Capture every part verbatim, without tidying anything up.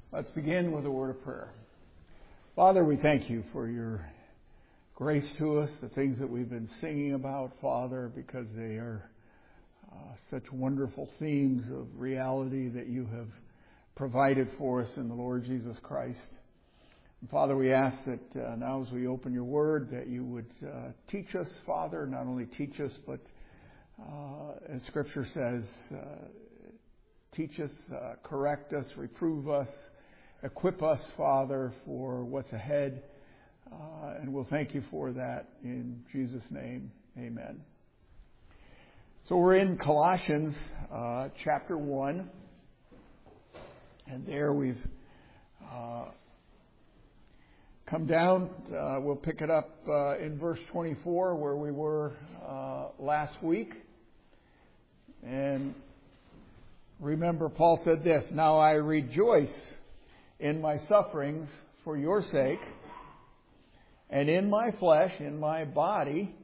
Let's begin with a word of prayer. Father, we thank you for your grace to us, the things that we've been singing about, Father, because they are uh, such wonderful themes of reality that you have provided for us in the Lord Jesus Christ. And Father, we ask that uh, now as we open your word, that you would uh, teach us, Father, not only teach us, but uh, as Scripture says, uh, teach us, uh, correct us, reprove us, equip us, Father, for what's ahead. Uh, and we'll thank you for that in Jesus' name. Amen. So we're in Colossians uh, chapter one. And there we've uh, come down. Uh, we'll pick it up uh, in verse twenty-four where we were uh, last week. And remember, Paul said this, "Now I rejoice in my sufferings for your sake, and in my flesh, in my body,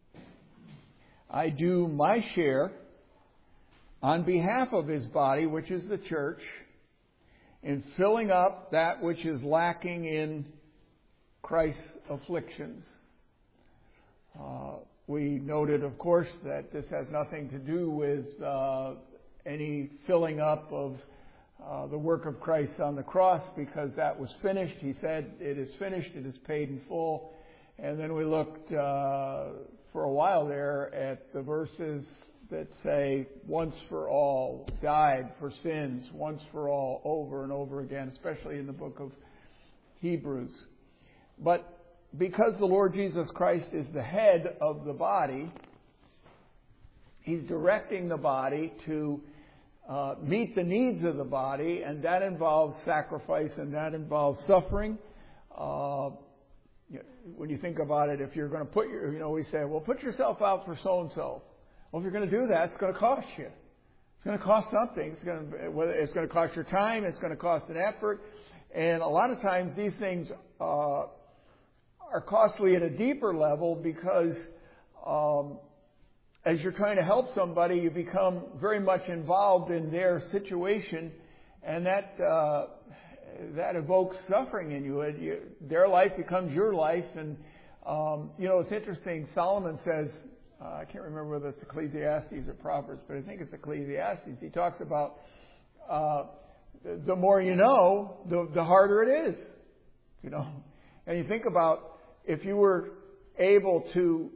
I do my share on behalf of his body, which is the church, in filling up that which is lacking in Christ's afflictions." Uh, we noted, of course, that this has nothing to do with uh, any filling up of Uh, the work of Christ on the cross, because that was finished. He said, "It is finished, it is paid in full." And then we looked uh, for a while there at the verses that say, "Once for all, died for sins, once for all," over and over again, especially in the book of Hebrews. But because the Lord Jesus Christ is the head of the body, He's directing the body to Uh, meet the needs of the body, and that involves sacrifice and that involves suffering. Uh, when you think about it, if you're going to put your, you know, we say, well, put yourself out for so and so. Well, if you're going to do that, it's going to cost you. It's going to cost something. It's going to, whether it's going to cost your time, it's going to cost an effort, and a lot of times these things uh, are costly at a deeper level because. Um, As you're trying to help somebody, you become very much involved in their situation, and that uh, that evokes suffering in you. And you. Their life becomes your life, and um, you know it's interesting. Solomon says, uh, I can't remember whether it's Ecclesiastes or Proverbs, but I think it's Ecclesiastes. He talks about uh, the more you know, the, the harder it is. You know, and you think about if you were able to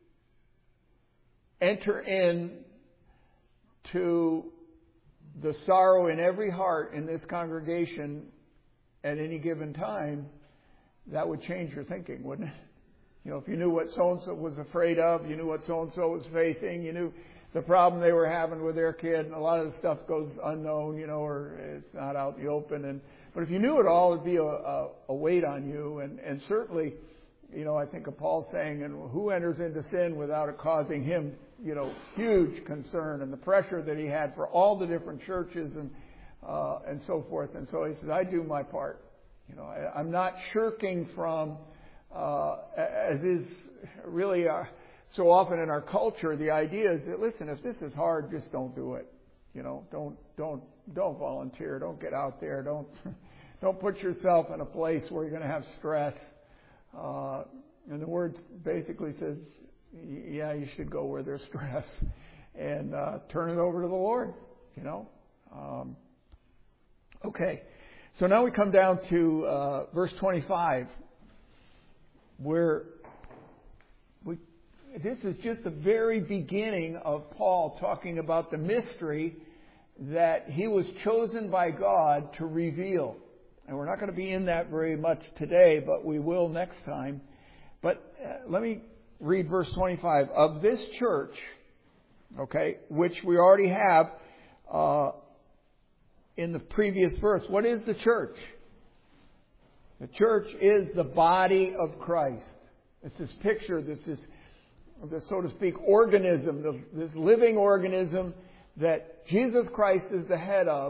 enter in to the sorrow in every heart in this congregation at any given time, that would change your thinking, wouldn't it? You know, if you knew what so-and-so was afraid of, you knew what so-and-so was facing, you knew the problem they were having with their kid, and a lot of the stuff goes unknown, you know, or it's not out in the open. And but if you knew it all, it'd be a, a, a weight on you, and, and certainly, you know, I think of Paul saying, "And who enters into sin without it causing him, you know, huge concern," and the pressure that he had for all the different churches and uh, and so forth. And so he says, "I do my part. You know, I, I'm not shirking from, uh, as is really uh, so often in our culture. The idea is that, listen, if this is hard, just don't do it. You know, don't don't don't volunteer. Don't get out there. Don't don't put yourself in a place where you're going to have stress." Uh, and the word basically says, yeah, you should go where there's stress and uh, turn it over to the Lord, you know. Um, okay, so now we come down to uh, verse twenty-five, where we this is just the very beginning of Paul talking about the mystery that he was chosen by God to reveal. And we're not going to be in that very much today, but we will next time. But uh, let me read verse twenty-five. "Of this church," okay, which we already have uh, in the previous verse. What is the church? The church is the body of Christ. It's this picture, this is, this, so to speak, organism, this living organism that Jesus Christ is the head of.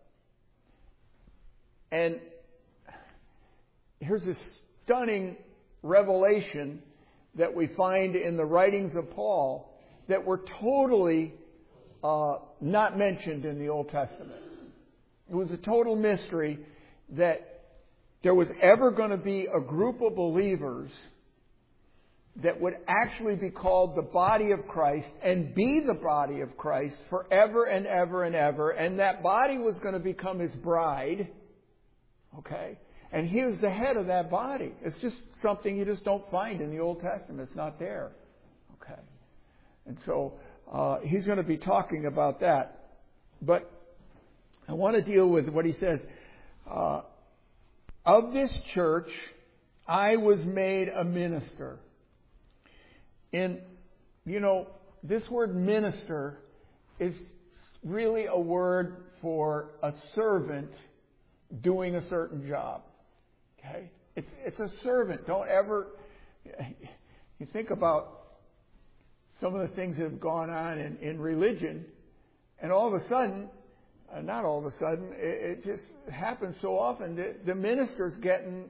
And here's this stunning revelation that we find in the writings of Paul that were totally uh, not mentioned in the Old Testament. It was a total mystery that there was ever going to be a group of believers that would actually be called the body of Christ and be the body of Christ forever and ever and ever. And that body was going to become His bride. Okay? And He was the head of that body. It's just something you just don't find in the Old Testament. It's not there. Okay? And so uh, He's going to be talking about that. But I want to deal with what He says. Uh, of this church, I was made a minister. And, you know, this word minister is really a word for a servant doing a certain job. Okay? It's, it's a servant. Don't ever... You think about some of the things that have gone on in, in religion, and all of a sudden, uh, not all of a sudden, it, it just happens so often that the minister's getting...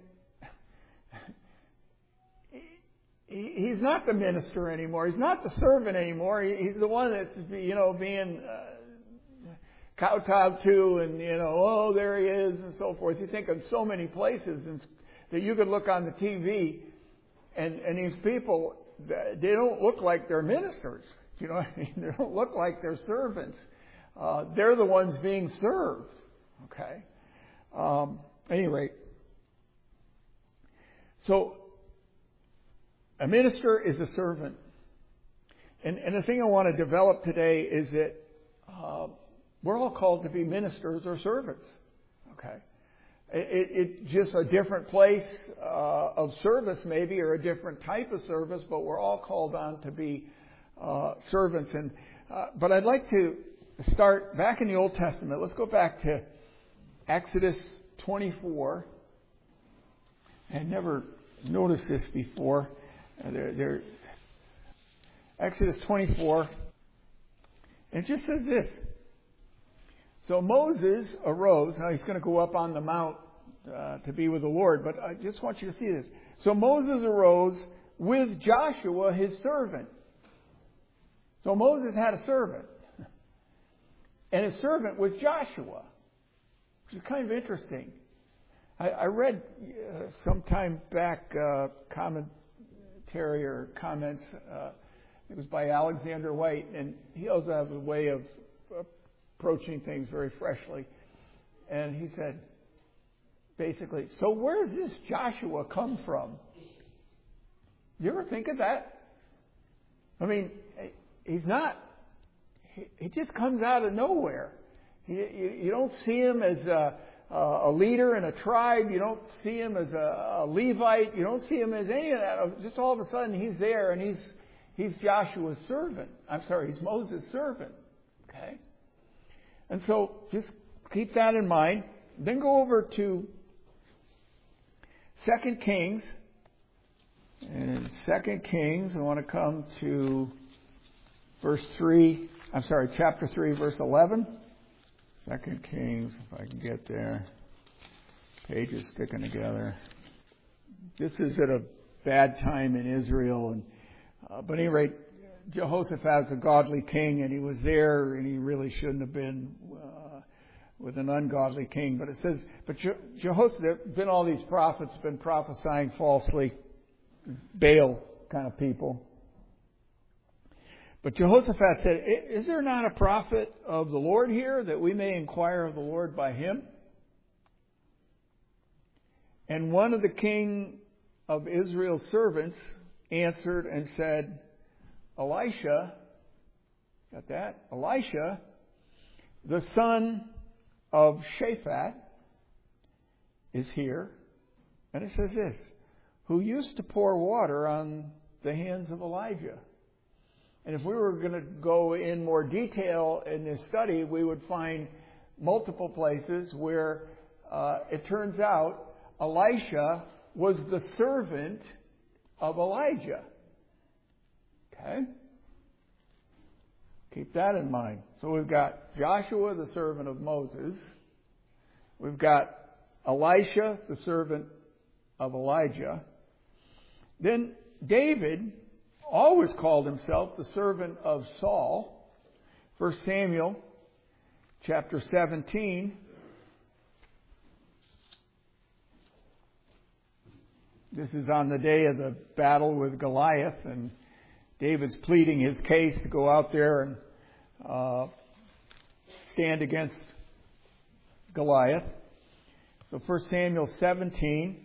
He's not the minister anymore. He's not the servant anymore. He's the one that's, you know, being uh, kowtowed to, and, you know, oh, there he is, and so forth. You think of so many places and, that you could look on the T V, and, and these people, they don't look like they're ministers. You know what I mean? They don't look like they're servants. Uh, they're the ones being served. Okay? Um, at any rate. So, a minister is a servant. And, and the thing I want to develop today is that uh, we're all called to be ministers or servants. Okay? It, it's just a different place uh, of service maybe, or a different type of service, but we're all called on to be uh, servants. And uh, But I'd like to start back in the Old Testament. Let's go back to Exodus twenty-four. I had never noticed this before. Uh, they're, they're, Exodus twenty-four, and it just says this. So Moses arose. Now he's going to go up on the mount uh, to be with the Lord, but I just want you to see this. So Moses arose with Joshua, his servant. So Moses had a servant, and his servant was Joshua, which is kind of interesting. I, I read uh, some time back uh, comment. Or comments. Uh, it was by Alexander White, and he also has a way of approaching things very freshly. And he said, basically, so where does this Joshua come from? You ever think of that? I mean, he's not. He, he just comes out of nowhere. He, you, you don't see him as a, a leader in a tribe. You don't see him as a, a Levite. You don't see him as any of that. Just all of a sudden he's there, and he's he's Joshua's servant. I'm sorry, he's Moses' servant. Okay? And so just keep that in mind. Then go over to Second Kings. And Second Kings, I want to come to verse three. I'm sorry, chapter three, verse eleven. Second Kings, if I can get there. Pages sticking together. This is at a bad time in Israel, and uh, but at any rate, Jehoshaphat was a godly king, and he was there, and he really shouldn't have been uh, with an ungodly king. But it says, but Je- Jehoshaphat, there have been all these prophets been prophesying falsely, Baal kind of people. But Jehoshaphat said, is there not a prophet of the Lord here, that we may inquire of the Lord by him? And one of the king of Israel's servants answered and said, Elisha, got that? Elisha, the son of Shaphat, is here. And it says this, who used to pour water on the hands of Elijah. And if we were going to go in more detail in this study, we would find multiple places where uh, it turns out Elisha was the servant of Elijah. Okay? Keep that in mind. So we've got Joshua, the servant of Moses. We've got Elisha, the servant of Elijah. Then David always called himself the servant of Saul. First Samuel chapter seventeen. This is on the day of the battle with Goliath, and David's pleading his case to go out there and uh, stand against Goliath. So First Samuel seventeen,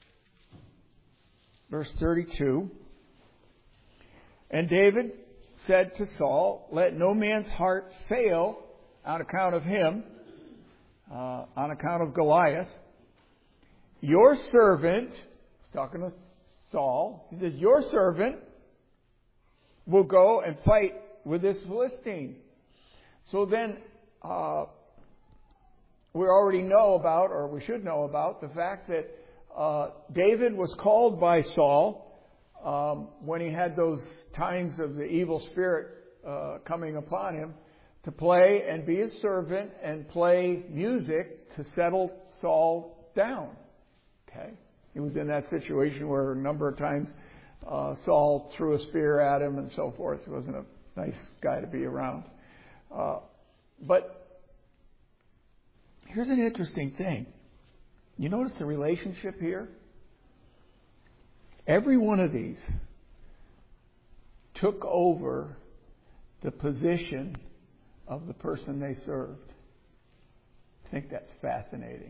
verse thirty-two. And David said to Saul, "Let no man's heart fail on account of him, uh, on account of Goliath. Your servant," he's talking to Saul, he says, "your servant will go and fight with this Philistine." So then, uh, we already know about, or we should know about, the fact that uh, David was called by Saul um, when he had those times of the evil spirit uh, coming upon him to play and be his servant and play music to settle Saul down. Okay, he was in that situation where a number of times uh, Saul threw a spear at him and so forth. He wasn't a nice guy to be around. Uh, but here's an interesting thing. You notice the relationship here? Every one of these took over the position of the person they served. I think that's fascinating.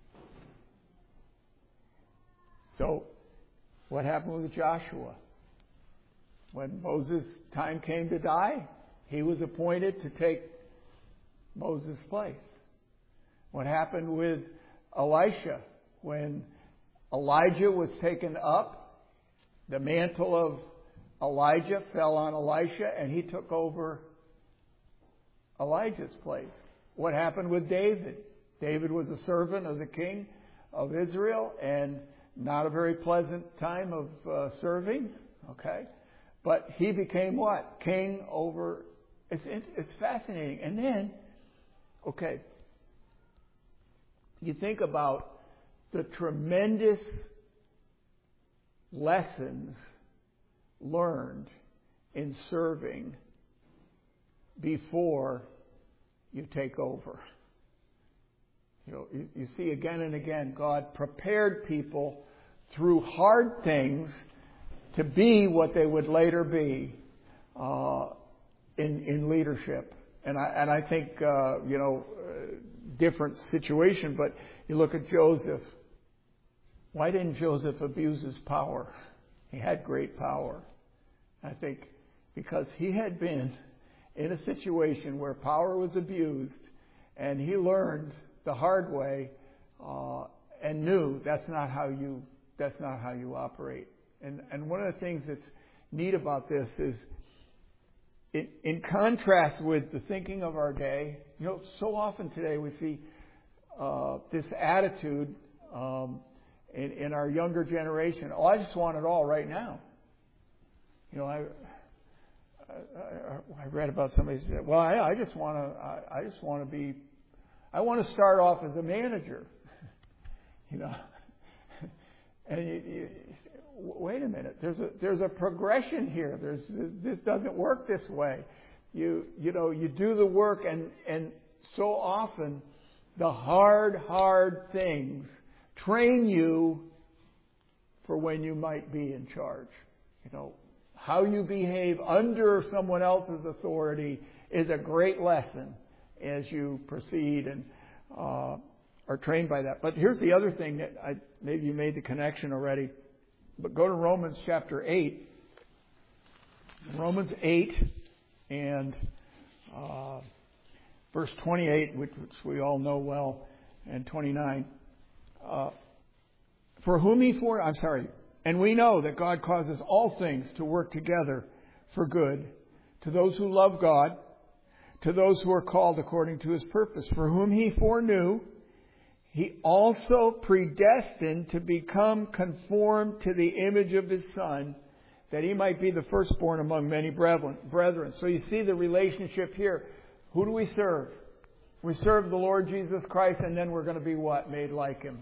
So, what happened with Joshua? When Moses' time came to die, he was appointed to take Moses' place. What happened with Elisha? When Elijah was taken up, the mantle of Elijah fell on Elisha and he took over Elijah's place. What happened with David? David was a servant of the king of Israel and not a very pleasant time of uh, serving. Okay. But he became what? King over. It's, it's fascinating. And then, okay, you think about the tremendous lessons learned in serving before you take over. You know, you, you see again and again, God prepared people through hard things to be what they would later be uh, in in leadership. And I and I think uh, you know, uh, different situation. But you look at Joseph. Why didn't Joseph abuse his power? He had great power. I think because he had been in a situation where power was abused, and he learned the hard way uh, and knew that's not how you that's not how you operate. And and one of the things that's neat about this is, in, in contrast with the thinking of our day, you know, so often today we see uh, this attitude um, in, in our younger generation. Oh, I just want it all right now. You know, I I, I read about somebody said, well, I, I just want to I, I just want to be I want to start off as a manager. You know, and you, you, wait a minute. There's a there's a progression here. There's this doesn't work this way. You you know you do the work, and and so often the hard hard things train you for when you might be in charge. You know, how you behave under someone else's authority is a great lesson as you proceed and uh, are trained by that. But here's the other thing that I maybe you made the connection already. But go to Romans chapter eight. Romans eight and uh, verse twenty-eight, which, which we all know well, and twenty-nine. Uh, for whom he for I'm sorry, and we know that God causes all things to work together for good to those who love God, to those who are called according to his purpose. For whom he foreknew, he also predestined to become conformed to the image of his Son, that he might be the firstborn among many brethren. So you see the relationship here. Who do we serve? We serve the Lord Jesus Christ, and then we're going to be what? Made like him.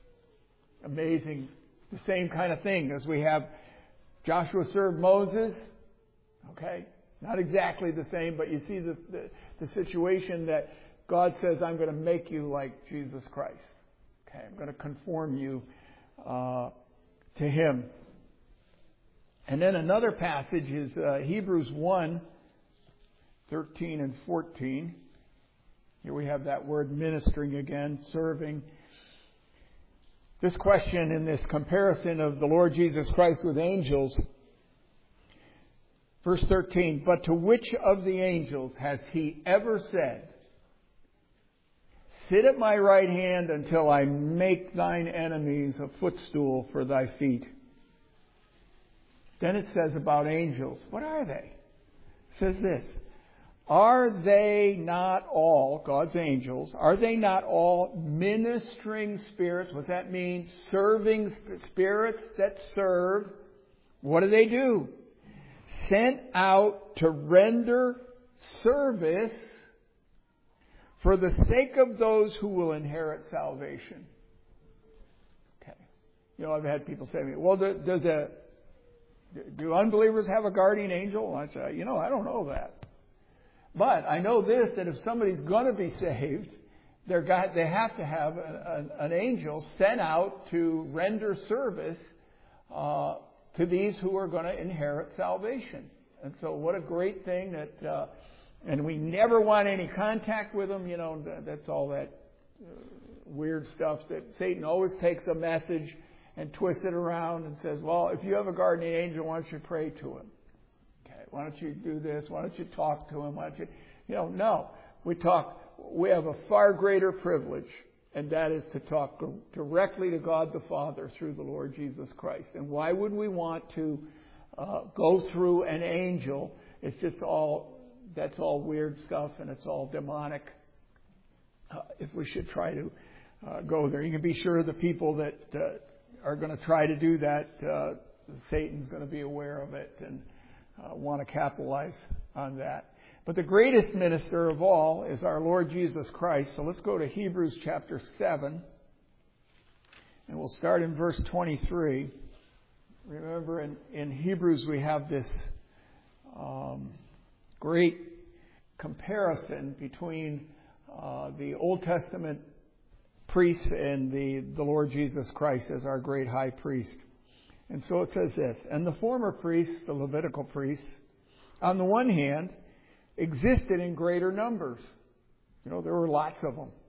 Amazing. The same kind of thing as we have Joshua served Moses. Okay? Not exactly the same, but you see the, the, the situation that God says, I'm going to make you like Jesus Christ. Okay, I'm going to conform you uh, to Him. And then another passage is uh, Hebrews one, thirteen and fourteen. Here we have that word ministering again, serving. This question in this comparison of the Lord Jesus Christ with angels. Verse thirteen, but to which of the angels has He ever said, sit at my right hand until I make thine enemies a footstool for thy feet? Then it says about angels, what are they? It says this, are they not all, God's angels, are they not all ministering spirits? What does that mean? Serving spirits that serve. What do they do? Sent out to render service for the sake of those who will inherit salvation. Okay. You know, I've had people say to me, well, does a, do unbelievers have a guardian angel? And I say, you know, I don't know that. But I know this, that if somebody's going to be saved, they're got, they have to have an, an, an angel sent out to render service uh, to these who are going to inherit salvation. And so what a great thing that, uh, and we never want any contact with them. You know, that's all that uh, weird stuff that Satan always takes a message and twists it around and says, well, if you have a guardian angel, why don't you pray to him? Okay, why don't you do this? Why don't you talk to him? Why don't you, you know, no. We talk, we have a far greater privilege, and that is to talk directly to God the Father through the Lord Jesus Christ. And why would we want to uh, go through an angel? It's just all, that's all weird stuff, and it's all demonic. Uh, if we should try to uh, go there, you can be sure the people that uh, are going to try to do that, uh, Satan's going to be aware of it and uh, want to capitalize on that. But the greatest minister of all is our Lord Jesus Christ. So let's go to Hebrews chapter seven. And we'll start in verse twenty-three. Remember, in, in Hebrews we have this um, great comparison between uh, the Old Testament priest and the, the Lord Jesus Christ as our great high priest. And so it says this, and the former priests, the Levitical priests, on the one hand, existed in greater numbers. You know, there were lots of them.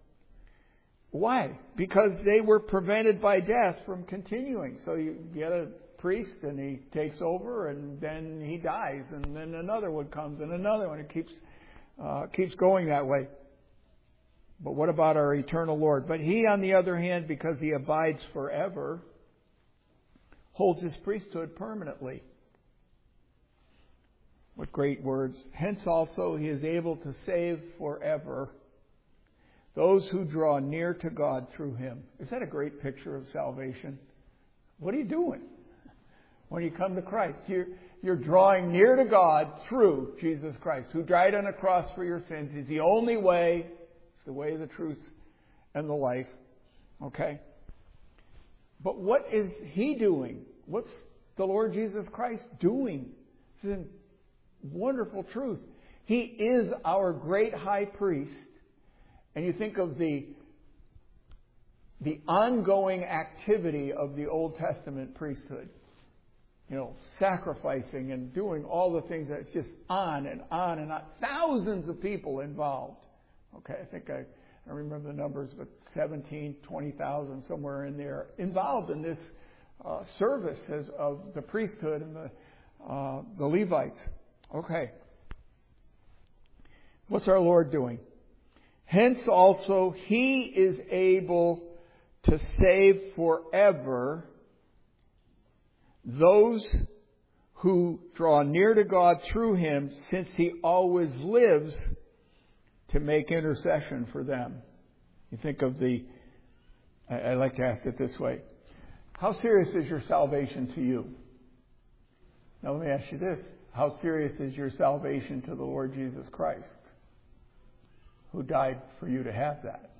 Why? Because they were prevented by death from continuing. So you get a priest and he takes over and then he dies and then another one comes and another one. It keeps, uh, keeps going that way. But what about our eternal Lord? But He, on the other hand, because He abides forever, holds His priesthood permanently. What great words. Hence also He is able to save forever those who draw near to God through Him. Is that a great picture of salvation? What are you doing when you come to Christ? You're, you're drawing near to God through Jesus Christ, who died on a cross for your sins. He's the only way. It's the way, the truth, and the life. Okay? But what is He doing? What's the Lord Jesus Christ doing? This is a wonderful truth. He is our great high priest. And you think of the, the ongoing activity of the Old Testament priesthood. You know, sacrificing and doing all the things that's just on and on and on. Thousands of people involved. Okay, I think I, I remember the numbers, but seventeen, twenty thousand, somewhere in there, involved in this uh, service as, of the priesthood and the, uh, the Levites. Okay. What's our Lord doing? Hence also He is able to save forever those who draw near to God through Him, since He always lives to make intercession for them. You think of the, I, I like to ask it this way. How serious is your salvation to you? Now let me ask you this. How serious is your salvation to the Lord Jesus Christ, who died for you to have that?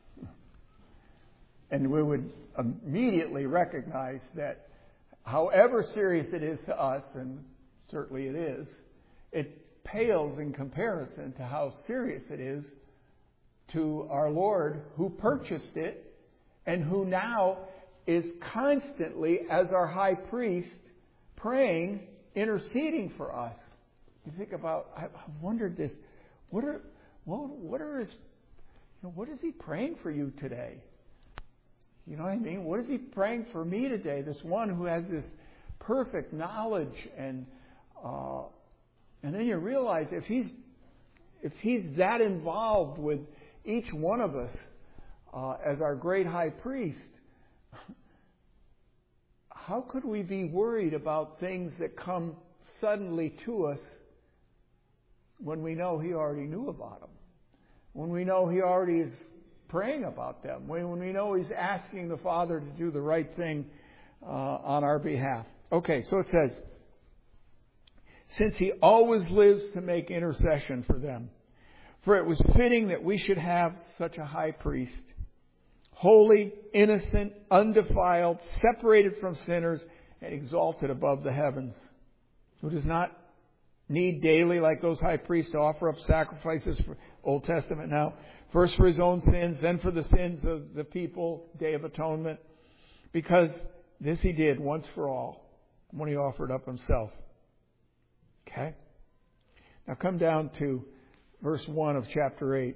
And we would immediately recognize that however serious it is to us, and certainly it is, it pales in comparison to how serious it is to our Lord, who purchased it and who now is constantly, as our high priest, praying, interceding for us. You think about, I've wondered this, what are, what, what are his, you know, what is he praying for you today? You know what I mean? What is he praying for me today? This one who has this perfect knowledge, and uh, and then you realize if he's if he's that involved with each one of us uh, as our great high priest, how could we be worried about things that come suddenly to us when we know he already knew about them? When we know he already is praying about them? When, when we know he's asking the Father to do the right thing uh, on our behalf? Okay, so it says, since he always lives to make intercession for them, for it was fitting that we should have such a high priest, holy, innocent, undefiled, separated from sinners, and exalted above the heavens, who does not need daily, like those high priests, to offer up sacrifices for Old Testament now, first for his own sins, then for the sins of the people, Day of Atonement, because this he did once for all when he offered up himself. Okay? Now come down to verse one of chapter eight.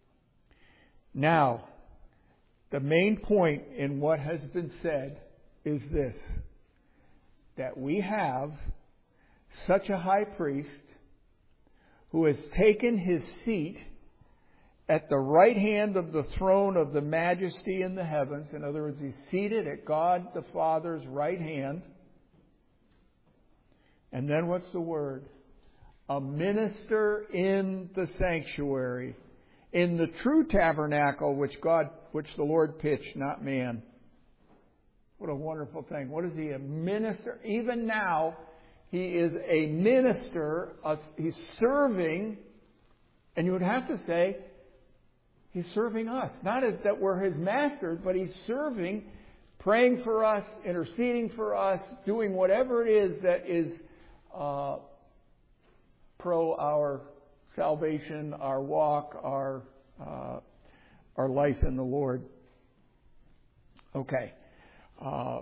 Now, the main point in what has been said is this, that we have such a high priest who has taken his seat at the right hand of the throne of the majesty in the heavens. In other words, he's seated at God the Father's right hand. And then what's the word? A minister in the sanctuary, in the true tabernacle which God, which the Lord pitched, not man. What a wonderful thing. What is he? A minister. Even now, he is a minister. Of, he's serving, and you would have to say, he's serving us. Not as that we're his masters, but he's serving, praying for us, interceding for us, doing whatever it is that is uh, pro our salvation, our walk, our uh, our life in the Lord. Okay. Uh,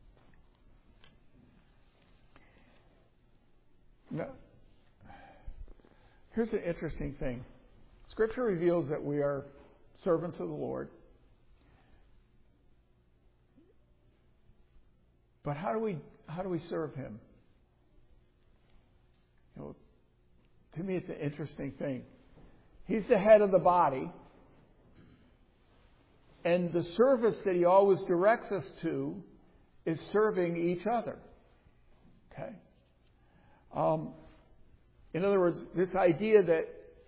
now, here's an interesting thing. Scripture reveals that we are servants of the Lord. But how do we how do we serve him? You know, to me, it's an interesting thing. He's the head of the body. And the service that he always directs us to is serving each other. Okay? Um, in other words, this idea that,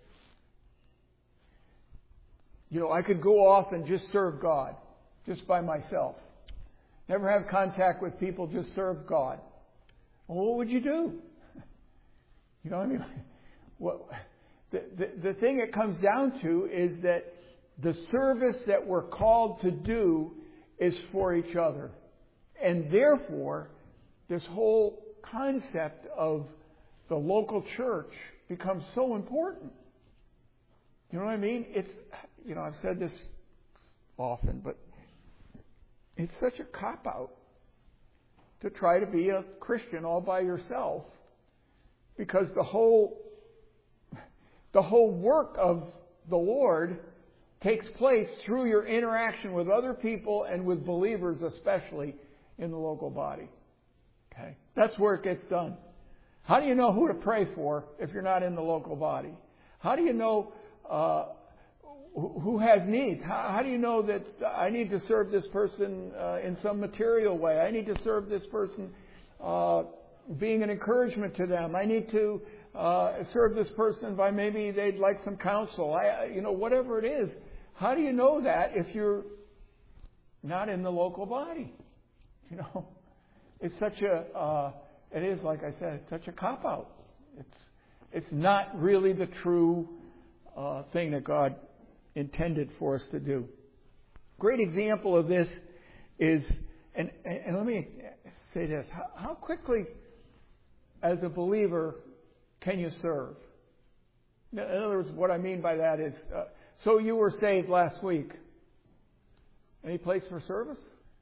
you know, I could go off and just serve God, just by myself. Never have contact with people, just serve God. Well, what would you do? You know what I mean? What, the, the, the thing it comes down to is that the service that we're called to do is for each other. And therefore, this whole concept of the local church becomes so important. You know what I mean? It's, you know, I've said this often, but it's such a cop-out to try to be a Christian all by yourself, because the whole the whole work of the Lord takes place through your interaction with other people and with believers, especially in the local body. Okay? That's where it gets done. How do you know who to pray for if you're not in the local body? How do you know uh, who has needs? How, how do you know that I need to serve this person uh, in some material way? I need to serve this person uh, being an encouragement to them. I need to uh, serve this person by maybe they'd like some counsel. I, you know, whatever it is. How do you know that if you're not in the local body? You know, it's such a, uh, it is, like I said, it's such a cop-out. It's, it's not really the true uh, thing that God intended for us to do. Great example of this is, and, and let me say this, how, how quickly as a believer can you serve? In other words, what I mean by that is, uh, so you were saved last week. Any place for service?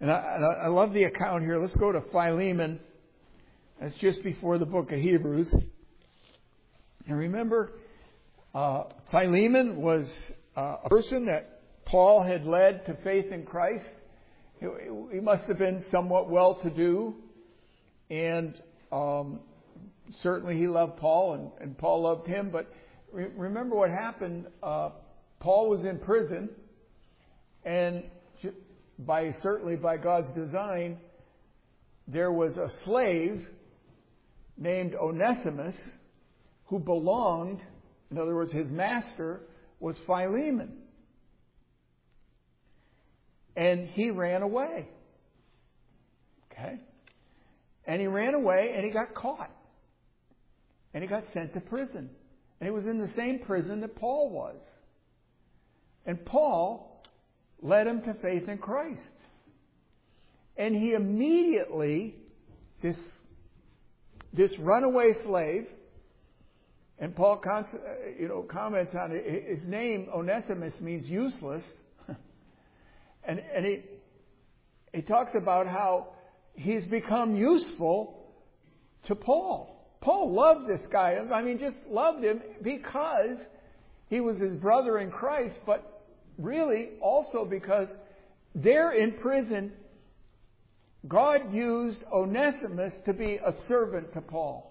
And I, and I love the account here. Let's go to Philemon. That's just before the book of Hebrews. And remember, uh, Philemon was uh, a person that Paul had led to faith in Christ. He, he must have been somewhat well-to-do. And um, certainly he loved Paul, and, and Paul loved him. But re- remember what happened. Uh, Paul was in prison, and by certainly by God's design, there was a slave named Onesimus who belonged, in other words, his master was Philemon. And he ran away. Okay? And he ran away and he got caught. And he got sent to prison. And he was in the same prison that Paul was. And Paul led him to faith in Christ. And he immediately, this, this runaway slave, and Paul you know, comments on it, his name, Onesimus, means useless. and and he, he talks about how he's become useful to Paul. Paul loved this guy. I mean, just loved him because he was his brother in Christ, but really also because there in prison, God used Onesimus to be a servant to Paul.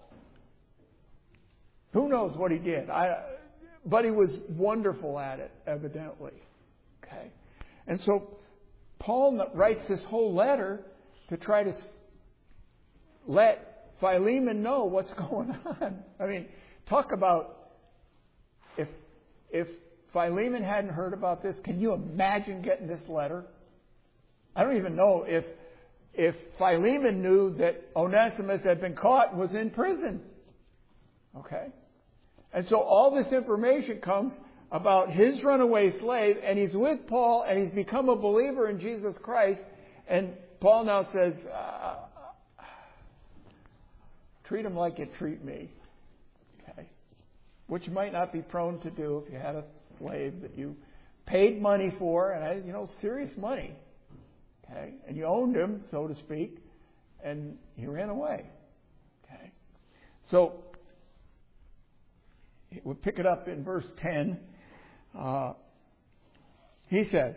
Who knows what he did? I, but he was wonderful at it, evidently. Okay, and so Paul writes this whole letter to try to let Philemon know what's going on. I mean, talk about if if Philemon hadn't heard about this, can you imagine getting this letter? I don't even know if if Philemon knew that Onesimus had been caught and was in prison. Okay? And so all this information comes about his runaway slave, and he's with Paul, and he's become a believer in Jesus Christ. And Paul now says, uh, treat him like you treat me. Okay? Which you might not be prone to do if you had a slave that you paid money for, and you know, serious money. Okay? And you owned him, so to speak, and he ran away. Okay? So we'll pick it up in verse ten. Uh, he says,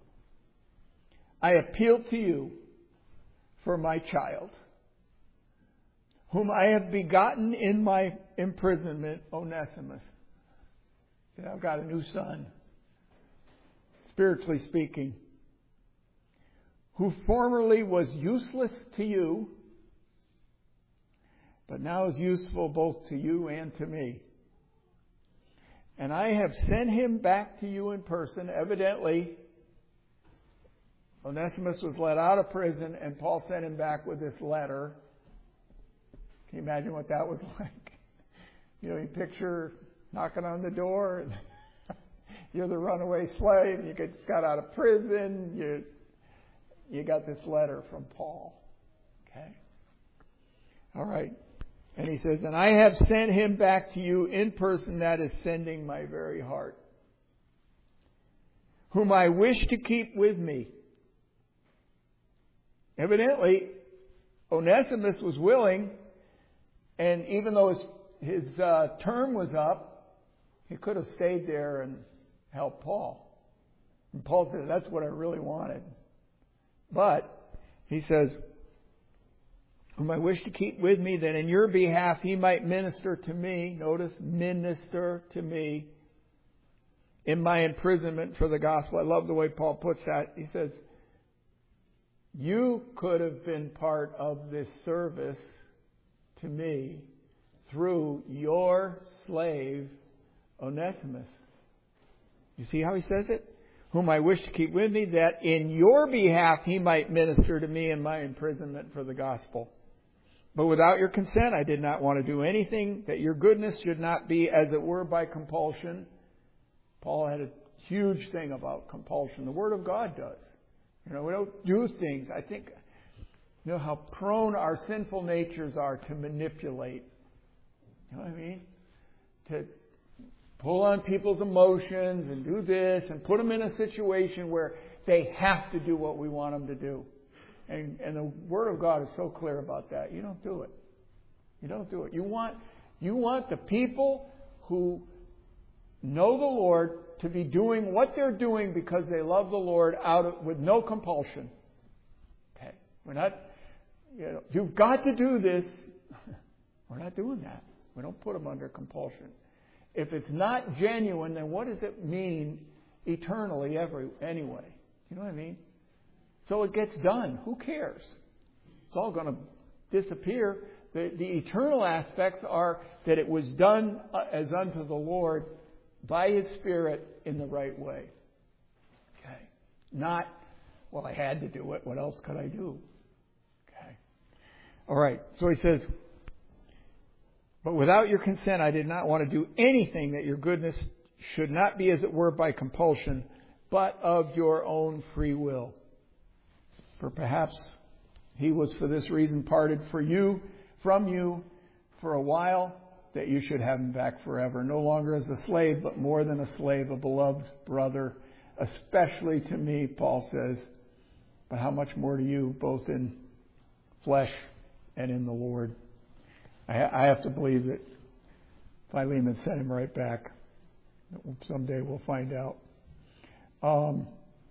I appeal to you for my child, whom I have begotten in my imprisonment, Onesimus. He said, I've got a new son, spiritually speaking, who formerly was useless to you, but now is useful both to you and to me. And I have sent him back to you in person. Evidently, Onesimus was let out of prison, and Paul sent him back with this letter. Can you imagine what that was like? You know, you picture knocking on the door, and you're the runaway slave, and you just got out of prison, you you got this letter from Paul. Okay? All right. And he says, and I have sent him back to you in person, that is sending my very heart, whom I wish to keep with me. Evidently, Onesimus was willing, and even though his, his uh, term was up, he could have stayed there and helped Paul. And Paul said, that's what I really wanted. But, he says, whom I wish to keep with me, that in your behalf he might minister to me. Notice, minister to me in my imprisonment for the gospel. I love the way Paul puts that. He says, you could have been part of this service to me through your slave, Onesimus. You see how he says it? Whom I wish to keep with me, that in your behalf he might minister to me in my imprisonment for the gospel. But without your consent, I did not want to do anything, that your goodness should not be, as it were, by compulsion. Paul had a huge thing about compulsion. The Word of God does. You know, we don't do things. I think, you know, how prone our sinful natures are to manipulate. You know what I mean? To pull on people's emotions and do this and put them in a situation where they have to do what we want them to do. And, and the Word of God is so clear about that. You don't do it. You don't do it. You want, you want the people who know the Lord to be doing what they're doing because they love the Lord out of, with no compulsion. Okay. We're not, you know, you've got to do this. We're not doing that. We don't put them under compulsion. If it's not genuine, then what does it mean eternally every, anyway? You know what I mean? So it gets done. Who cares? It's all going to disappear. The, the eternal aspects are that it was done as unto the Lord by His Spirit in the right way. Okay. Not, well, I had to do it. What else could I do? Okay. All right. So he says, but without your consent, I did not want to do anything that your goodness should not be, as it were, by compulsion, but of your own free will. For perhaps He was for this reason parted for you, from you, for a while, that you should have Him back forever. No longer as a slave, but more than a slave, a beloved brother, especially to me, Paul says, but how much more to you, both in flesh and in the Lord. I, I have to believe that Philemon sent him right back. Someday we'll find out. Um,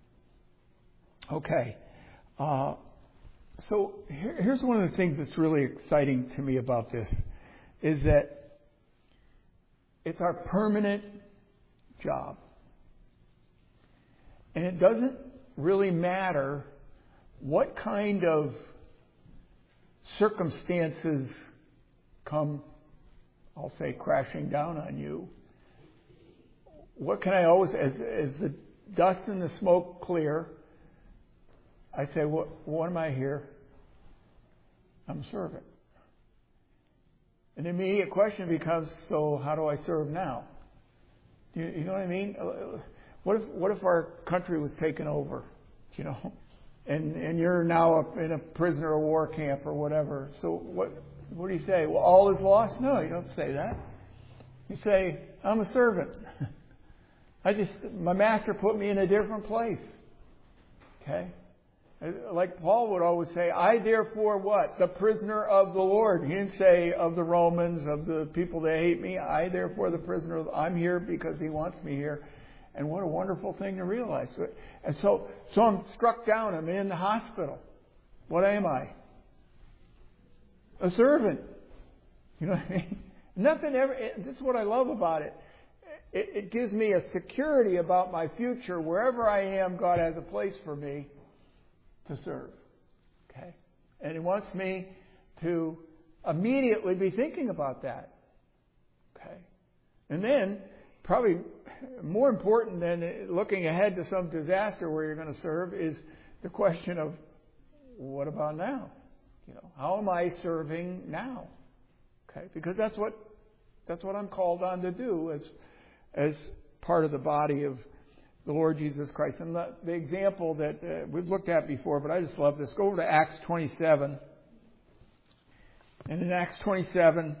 okay. Uh, so here, here's one of the things that's really exciting to me about this, is that it's our permanent job. And it doesn't really matter what kind of circumstances come, I'll say, crashing down on you. What can I always, as, as the dust and the smoke clear, I say, what, what am I here? I'm a servant. And the immediate question becomes, so how do I serve now? Do you, you know what I mean? What if what if our country was taken over, you know, and and you're now up in a prisoner of war camp or whatever? So what what do you say? Well, all is lost? No, you don't say that. You say, I'm a servant. I just my master put me in a different place. Okay. Like Paul would always say, I therefore what? The prisoner of the Lord. He didn't say of the Romans, of the people that hate me. I therefore the prisoner of the, I'm here because He wants me here. And what a wonderful thing to realize. And so, so I'm struck down. I'm in the hospital. What am I? A servant. You know what I mean? Nothing ever, this is what I love about it. It, it gives me a security about my future. Wherever I am, God has a place for me to serve. Okay? And He wants me to immediately be thinking about that. Okay? And then, probably more important than looking ahead to some disaster where you're going to serve is the question of, what about now? You know, how am I serving now? Okay? Because that's what that's what I'm called on to do as as part of the body of the Lord Jesus Christ. And the, the example that uh, we've looked at before, but I just love this. Go over to Acts twenty-seven. And in Acts twenty-seven,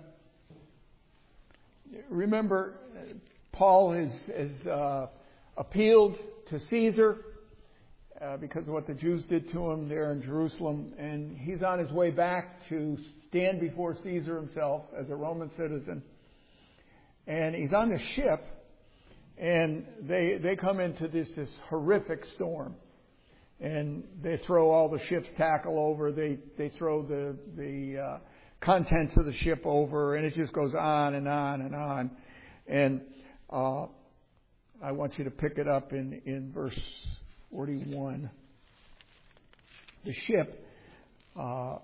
remember, Paul has, has uh, appealed to Caesar uh, because of what the Jews did to him there in Jerusalem. And he's on his way back to stand before Caesar himself as a Roman citizen. And he's on the ship. And they they come into this, this horrific storm. And they throw all the ship's tackle over. They they throw the, the uh, contents of the ship over. And it just goes on and on and on. And uh, I want you to pick it up in, in verse forty-one. The ship, uh,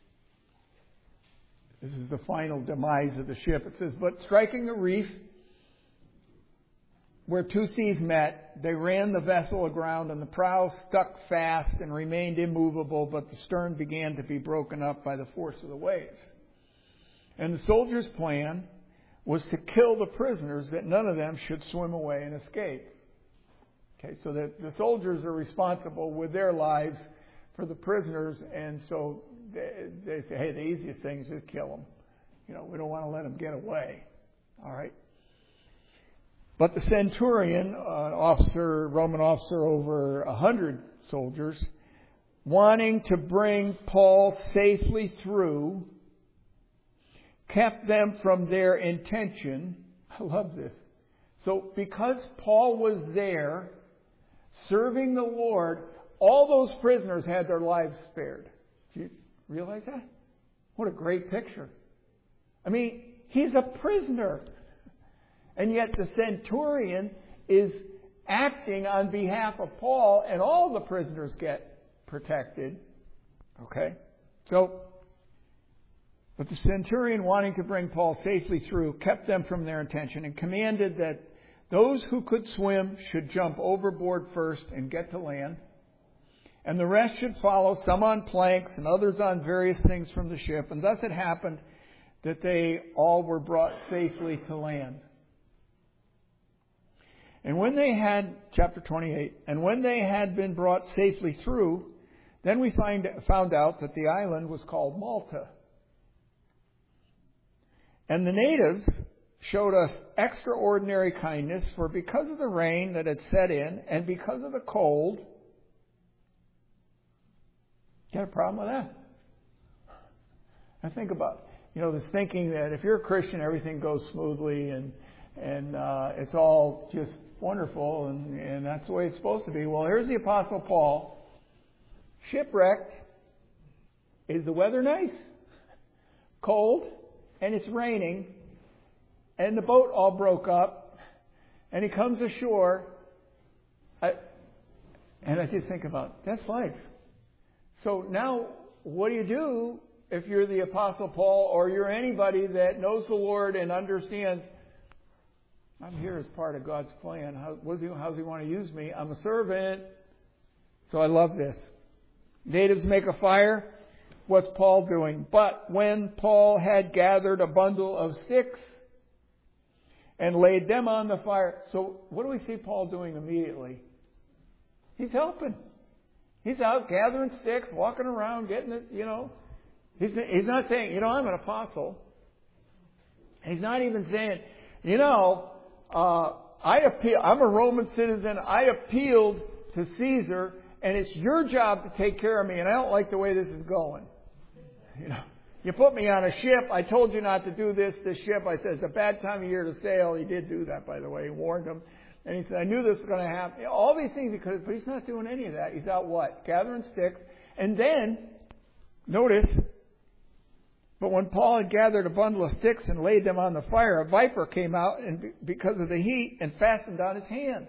this is the final demise of the ship. It says, but striking a reef, where two seas met, they ran the vessel aground, and the prow stuck fast and remained immovable, but the stern began to be broken up by the force of the waves. And the soldiers' plan was to kill the prisoners, that none of them should swim away and escape. Okay, so that the soldiers are responsible with their lives for the prisoners, and so they, they say, hey, the easiest thing is just kill them. You know, we don't want to let them get away. All right. But the centurion, an officer, Roman officer over a hundred soldiers, wanting to bring Paul safely through, kept them from their intention. I love this. So because Paul was there serving the Lord, all those prisoners had their lives spared. Do you realize that? What a great picture. I mean, he's a prisoner. And yet the centurion is acting on behalf of Paul, and all the prisoners get protected. Okay? So, but the centurion, wanting to bring Paul safely through, kept them from their intention and commanded that those who could swim should jump overboard first and get to land, and the rest should follow, some on planks and others on various things from the ship. And thus it happened that they all were brought safely to land. And when they had, chapter twenty-eight, and when they had been brought safely through, then we find, found out that the island was called Malta. And the natives showed us extraordinary kindness, for because of the rain that had set in, and because of the cold, got a problem with that? I think about, you know, this thinking that if you're a Christian, everything goes smoothly and and uh, it's all just wonderful, and, and that's the way it's supposed to be. Well, here's the Apostle Paul, shipwrecked. Is the weather nice? Cold, and it's raining, and the boat all broke up, and he comes ashore. I, and I just think about, that's life. So now, what do you do if you're the Apostle Paul, or you're anybody that knows the Lord and understands, I'm here as part of God's plan. How does he, how does he want to use me? I'm a servant. So I love this. Natives make a fire. What's Paul doing? But when Paul had gathered a bundle of sticks and laid them on the fire. So what do we see Paul doing immediately? He's helping. He's out gathering sticks, walking around, getting it, you know. He's, he's not saying, you know, I'm an apostle. He's not even saying, you know, uh, I appeal, I'm a Roman citizen. I appealed to Caesar, and it's your job to take care of me, and I don't like the way this is going. You know, you put me on a ship. I told you not to do this, this ship. I said, it's a bad time of year to sail. He did do that, by the way. He warned him. And he said, I knew this was going to happen. All these things he could have, but he's not doing any of that. He's out what? Gathering sticks. And then, notice, but when Paul had gathered a bundle of sticks and laid them on the fire, a viper came out and because of the heat and fastened on his hand.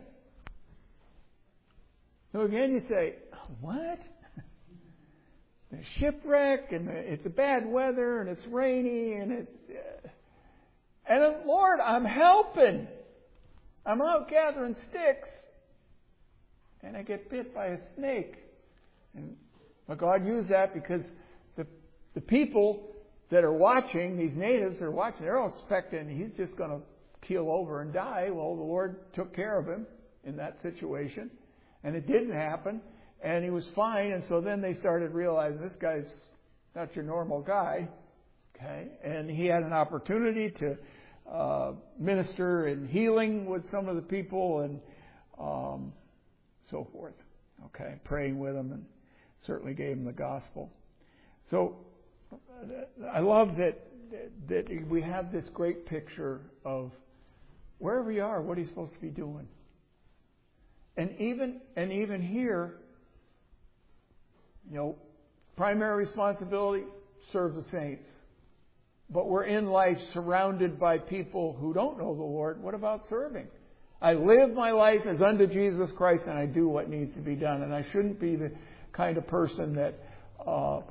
So again you say, what? The shipwreck, and it's a bad weather, and it's rainy, and it, uh, and uh, Lord, I'm helping. I'm out gathering sticks, and I get bit by a snake. And but God used that because the the people that are watching, these natives are watching, they're all expecting he's just going to keel over and die. Well, the Lord took care of him in that situation, and it didn't happen. And he was fine, and so then they started realizing this guy's not your normal guy, okay? And he had an opportunity to uh, minister in healing with some of the people and um, so forth, okay? Praying with them, and certainly gave them the gospel. So I love that that we have this great picture of wherever you are, what are you supposed to be doing? And even and even here, you know, primary responsibility, serve the saints. But we're in life surrounded by people who don't know the Lord. What about serving? I live my life as unto Jesus Christ, and I do what needs to be done. And I shouldn't be the kind of person that uh,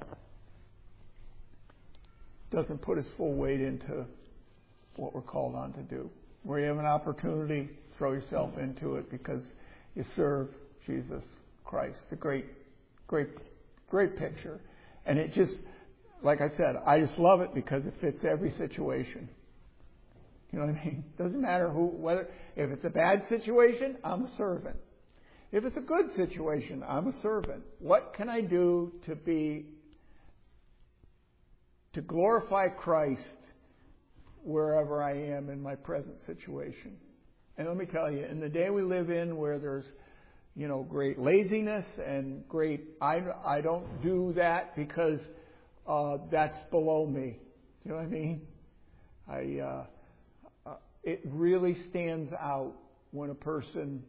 doesn't put his full weight into what we're called on to do. Where you have an opportunity, throw yourself into it because you serve Jesus Christ. The great, great Great picture. And it just, like I said, I just love it because it fits every situation. You know what I mean? Doesn't matter who, whether, if it's a bad situation, I'm a servant. If it's a good situation, I'm a servant. What can I do to be, to glorify Christ wherever I am in my present situation? And let me tell you, in the day we live in where there's you know, great laziness and great, I, I don't do that because uh, that's below me. You know what I mean? I, uh, uh, it really stands out when a person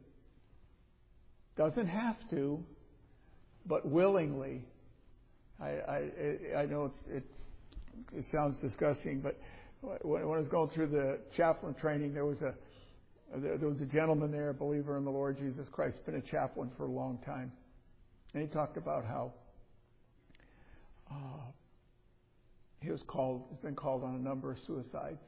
doesn't have to, but willingly. I, I, I know it's, it's, it sounds disgusting, but when I was going through the chaplain training, there was a there was a gentleman there, a believer in the Lord Jesus Christ, been a chaplain for a long time, and he talked about how uh, he was called, has been called on a number of suicides,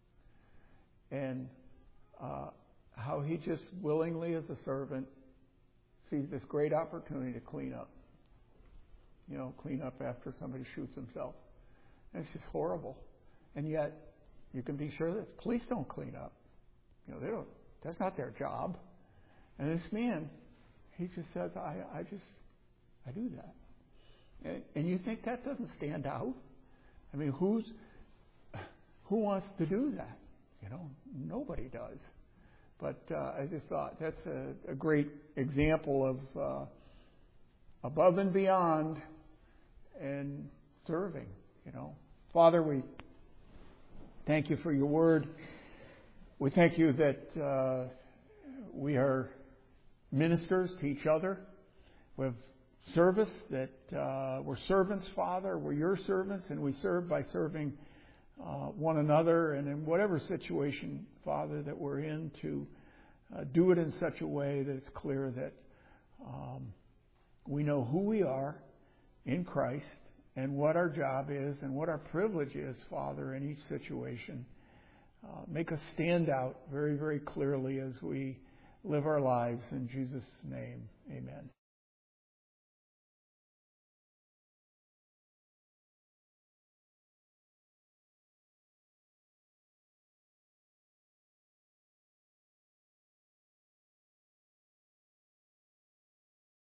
and uh, how he just willingly, as a servant, sees this great opportunity to clean up, you know, clean up after somebody shoots himself, and it's just horrible. And yet, you can be sure that police don't clean up. You know, they don't. That's not their job. And this man, he just says, "I, I just, I do that." And, and you think that doesn't stand out? I mean, who's, who wants to do that? You know, nobody does. But uh, I just thought that's a, a great example of uh, above and beyond and serving. You know, Father, we thank you for your word. We thank you that uh, we are ministers to each other. We have service, that uh, we're servants, Father. We're your servants, and we serve by serving uh, one another. And in whatever situation, Father, that we're in, to uh, do it in such a way that it's clear that um, we know who we are in Christ and what our job is and what our privilege is, Father, in each situation. Uh, make us stand out very, very clearly as we live our lives. In Jesus' name, amen.